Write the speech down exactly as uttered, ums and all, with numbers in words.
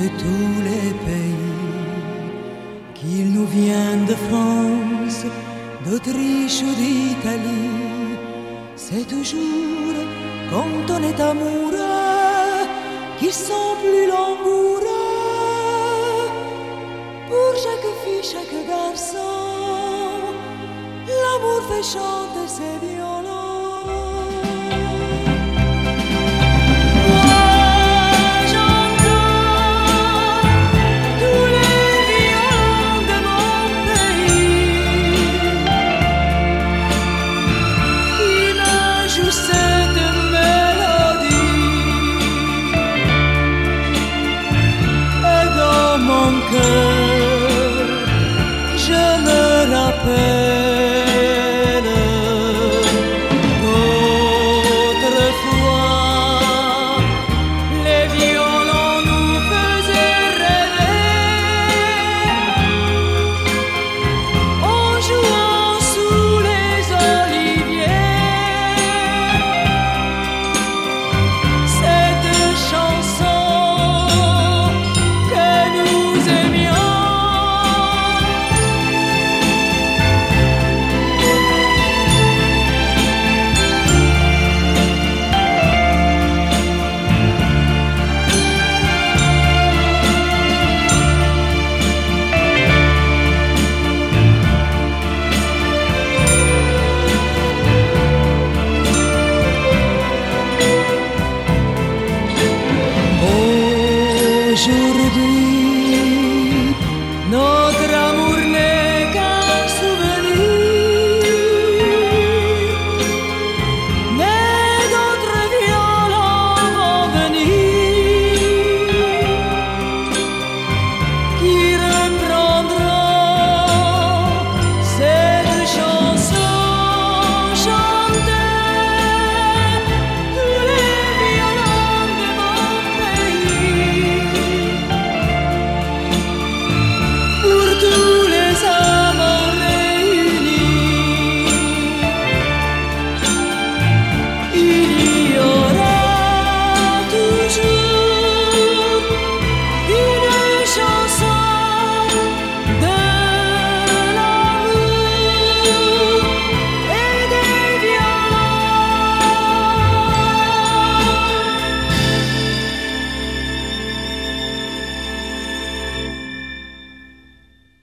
de tous les pays, qu'il nous vienne de France, d'Autriche ou d'Italie, c'est toujours quand on est amoureux qu'ils sont plus langoureux. Pour chaque fille, chaque garçon, l'amour fait chanter ses violons. Je me rappelle qu'autrefois les violons nous faisaient rêver en jouant sous les oliviers cette chanson que nous aimions. Aujourd'hui